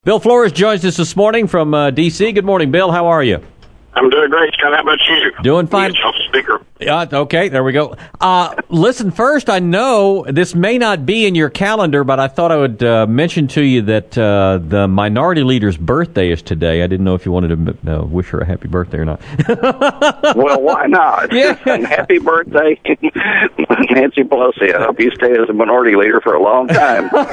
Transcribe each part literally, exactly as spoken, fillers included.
Bill Flores joins us this morning from uh, D C. Good morning, Bill. How are you? I'm doing great, Scott. How about you? Doing fine. Speaker. Uh, okay, there we go. Uh, listen, first, I know this may not be in your calendar, but I thought I would uh, mention to you that uh, the minority leader's birthday is today. I didn't know if you wanted to uh, wish her a happy birthday or not. Well, why not? Yeah. Happy birthday, Nancy Pelosi. I hope you stay as a minority leader for a long time. Well,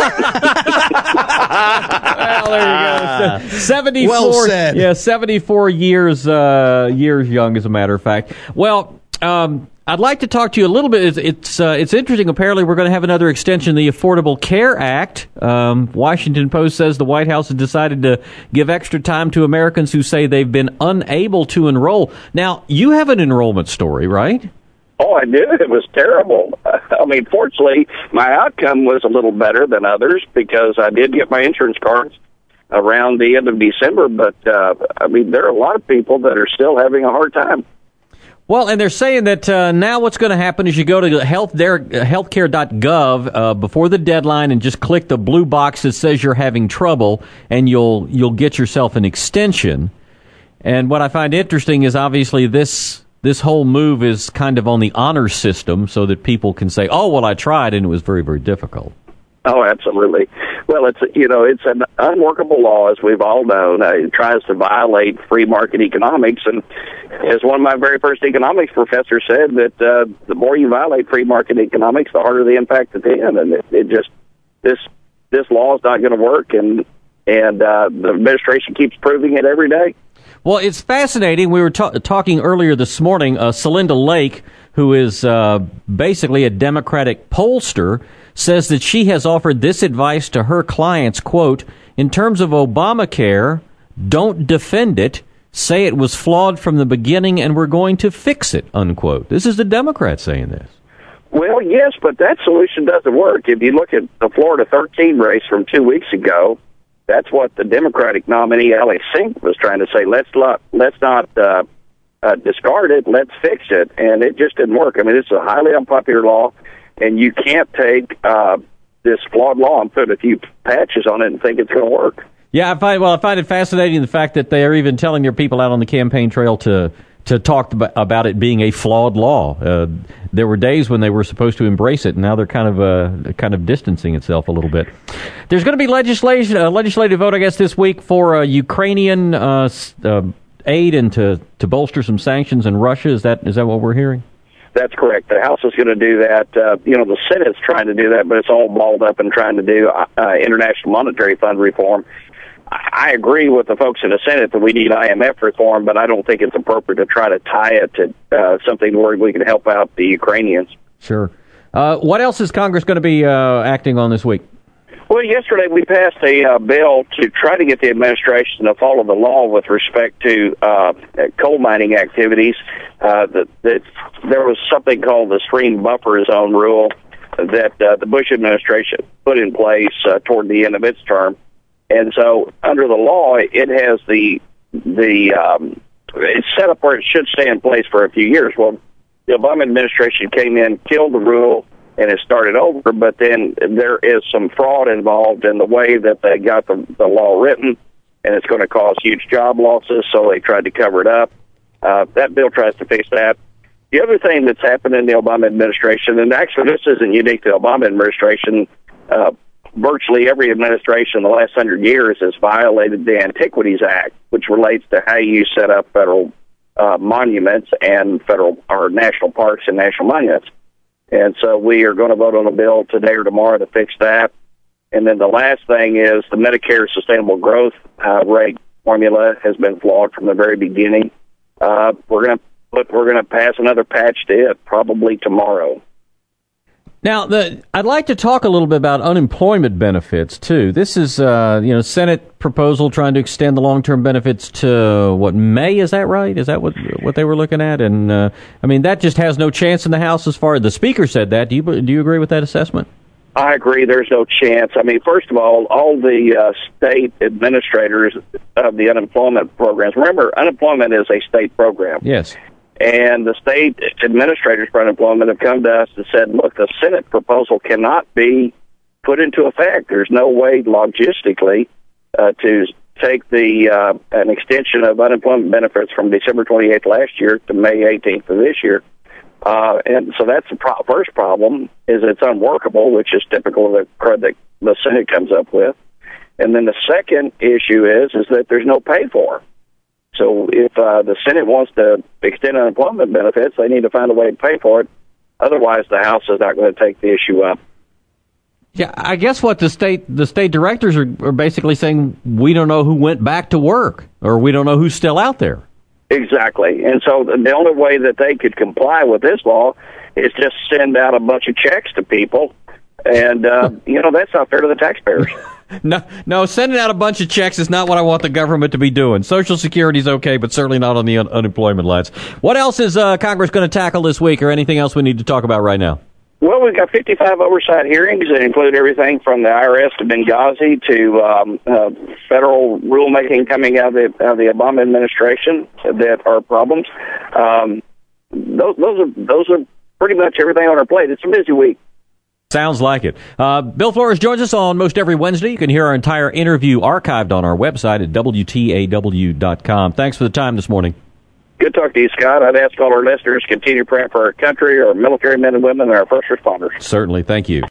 there you go. seventy-four, well said. Yeah, seventy-four years, uh, years young, as a matter of fact. Well, Um, I'd like to talk to you a little bit. It's it's, uh, it's interesting. Apparently, we're going to have another extension of the Affordable Care Act. Um, Washington Post says the White House has decided to give extra time to Americans who say they've been unable to enroll. Now, you have an enrollment story, right? Oh, I did. It was terrible. I mean, fortunately, my outcome was a little better than others because I did get my insurance cards around the end of December. But, uh, I mean, there are a lot of people that are still having a hard time. Well, and they're saying that uh, now what's going to happen is you go to health there, healthcare dot gov uh, before the deadline and just click the blue box that says you're having trouble, and you'll you'll get yourself an extension. And what I find interesting is obviously this this whole move is kind of on the honor system so that people can say, oh, well, I tried, and it was very, very difficult. Oh, absolutely. Well, it's, you know, it's an unworkable law, as we've all known. Uh, it tries to violate free market economics. And as one of my very first economics professors said, that uh, the more you violate free market economics, the harder the impact at the end. And it, it just, this this law is not going to work. And, and uh, the administration keeps proving it every day. Well, it's fascinating. We were ta- talking earlier this morning. Uh, Celinda Lake, who is uh, basically a Democratic pollster, says that she has offered this advice to her clients, quote, in terms of Obamacare, don't defend it. Say it was flawed from the beginning and we're going to fix it, unquote. This is the Democrat saying this. Well, yes, but that solution doesn't work. If you look at the Florida thirteen race from two weeks ago, that's what the Democratic nominee, Alex Sink, was trying to say. Let's not, let's not uh, uh, discard it. Let's fix it. And it just didn't work. I mean, it's a highly unpopular law. And you can't take uh, this flawed law and put a few patches on it and think it's going to work. Yeah, I find well, I find it fascinating the fact that they are even telling their people out on the campaign trail to to talk about it being a flawed law. Uh, there were days when they were supposed to embrace it, and now they're kind of uh, kind of distancing itself a little bit. There's going to be legislation, a legislative vote, I guess, this week for uh, Ukrainian uh, uh, aid and to to bolster some sanctions in Russia. Is that is that what we're hearing? That's correct. The House is going to do that. Uh, you know, the Senate's trying to do that, but it's all balled up and trying to do uh, International Monetary Fund reform. I agree with the folks in the Senate that we need I M F reform, but I don't think it's appropriate to try to tie it to uh, something where we can help out the Ukrainians. Sure. Uh, what else is Congress going to be uh, acting on this week? Well, yesterday we passed a uh, bill to try to get the administration to follow the law with respect to uh, coal mining activities. Uh, that, that there was something called the stream buffer zone rule that uh, the Bush administration put in place uh, toward the end of its term, and so under the law, it has the the um, it's set up where it should stay in place for a few years. Well, the Obama administration came in, killed the rule, and it started over, but then there is some fraud involved in the way that they got the, the law written, and it's going to cause huge job losses, so they tried to cover it up. Uh, that bill tries to fix that. The other thing that's happened in the Obama administration, and actually this isn't unique to the Obama administration, uh, virtually every administration in the last hundred years has violated the Antiquities Act, which relates to how you set up federal uh, monuments and federal or national parks and national monuments. And so we are going to vote on a bill today or tomorrow to fix that. And then the last thing is the Medicare Sustainable Growth uh, Rate formula has been flawed from the very beginning. Uh, we're going to put, we're going to pass another patch to it probably tomorrow. Now, the, I'd like to talk a little bit about unemployment benefits, too. This is, uh, you know, Senate proposal trying to extend the long-term benefits to, what, May? Is that right? Is that what what they were looking at? And, uh, I mean, that just has no chance in the House as far as the Speaker said that. Do you do you agree with that assessment? I agree. There's no chance. I mean, first of all, all the uh, state administrators of the unemployment programs, remember, unemployment is a state program. Yes. And the state administrators for unemployment have come to us and said, look, the Senate proposal cannot be put into effect. There's no way logistically uh, to take the uh, an extension of unemployment benefits from December twenty-eighth last year to May eighteenth of this year. Uh, and so that's the pro- first problem, is it's unworkable, which is typical of the crud that the Senate comes up with. And then the second issue is is that there's no pay for. So if uh, the Senate wants to extend unemployment benefits, they need to find a way to pay for it. Otherwise, the House is not going to take the issue up. Yeah, I guess what the state the state directors are, are basically saying, we don't know who went back to work, or we don't know who's still out there. Exactly. And so the only way that they could comply with this law is just send out a bunch of checks to people. And, uh, you know, that's not fair to the taxpayers. No, no, sending out a bunch of checks is not what I want the government to be doing. Social Security's okay, but certainly not on the un- unemployment lines. What else is uh, Congress going to tackle this week, or anything else we need to talk about right now? Well, we've got fifty-five oversight hearings that include everything from the I R S to Benghazi to um, uh, federal rulemaking coming out of the, out of the Obama administration that are problems. Um, those, those are those are pretty much everything on our plate. It's a busy week. Sounds like it. Uh, Bill Flores joins us on most every Wednesday. You can hear our entire interview archived on our website at W T A W dot com. Thanks for the time this morning. Good talk to you, Scott. I'd ask all our listeners to continue praying for our country, our military men and women, and our first responders. Certainly. Thank you.